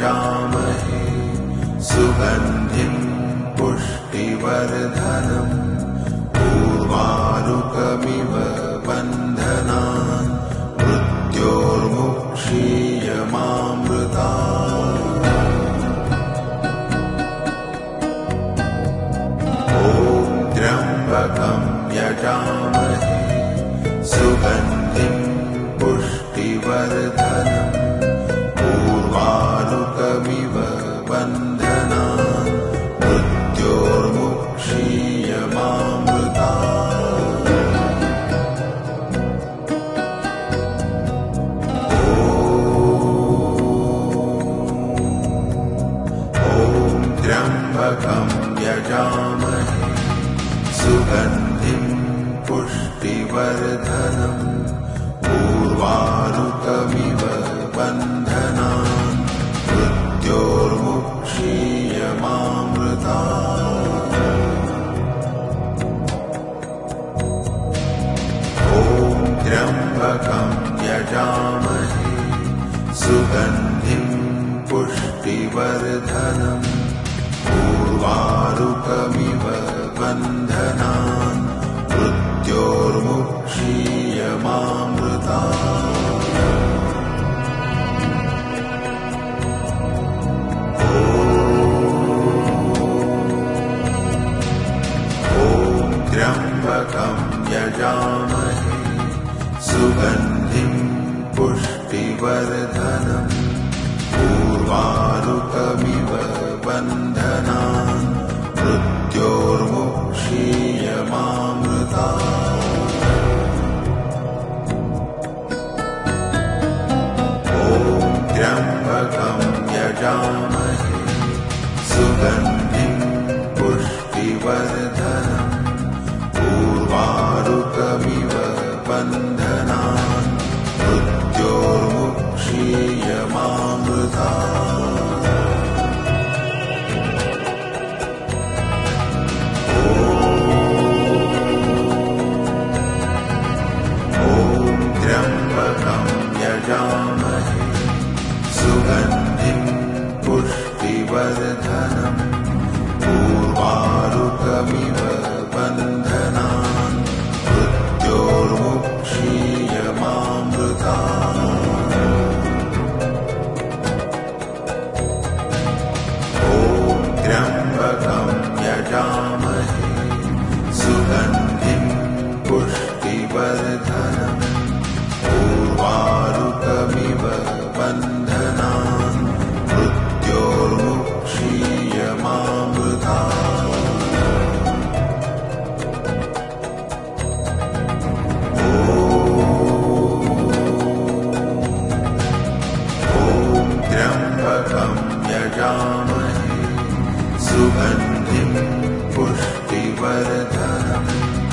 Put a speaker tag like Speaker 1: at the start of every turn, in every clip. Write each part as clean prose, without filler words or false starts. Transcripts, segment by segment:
Speaker 1: यजामहे सुगन्धिं पुष्टिवर्धनम् उर्वारुकमिव बन्धनान् मृत्योर्मुक्षीयमामृतात्। ॐ त्र्यम्बकं यजामहे सुगन्धिं पुष्टिवर्धनम् उर्वारुकमिव बन्धनान् मृत्योर्मुक्षीयमामृतात्। ॐ त्र्यम्बकं यजामहे सुगन्धिं पुष्टिवर्धनम् उर्वारुकमिव बन्धनान् मृत्योर्मुक्षीयमामृतात्। ॐ त्र्यम्बकं यजामहे सुगन्धिं पुष्टिवर्धनम् उर्वारुकमिव बन्धनान् मृत्योर्मुक्षीयमामृतात्। त्र्यम्बकं यजामहे सुगन्धिं पुष्टिवर्धनम् उर्वारुकमिव बन्धनान् मृत्योर्मुक्षीयमामृतात्। ॐ त्र्यम्बकं यजामहे सुगन्धिं पुष्टिवर्धनम् उर्वारुकमिव बन्धनान् मृत्योर्मुक्षीयमामृतात्। ॐ त्र्यम्बकं यजामहे सुगन्धिं पुष्टिवर्धनम् उर्वारुकमिव बन्धनान् मृत्योर्मुक्षीयमामृतात्। ॐ त्र्यम्बकं यजामहे सुगन्धिं पुष्टिवर्धनम् उर्वारुकमिव बन्धनान् मृत्योर्मुक्षीयमामृतात्। यजामहे सुगन्धिं पुष्टिवर्धनम्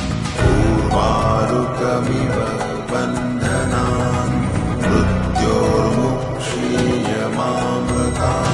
Speaker 1: उर्वारुकमिव बन्धनान् मृत्योर्मुक्षीयमामृतात्।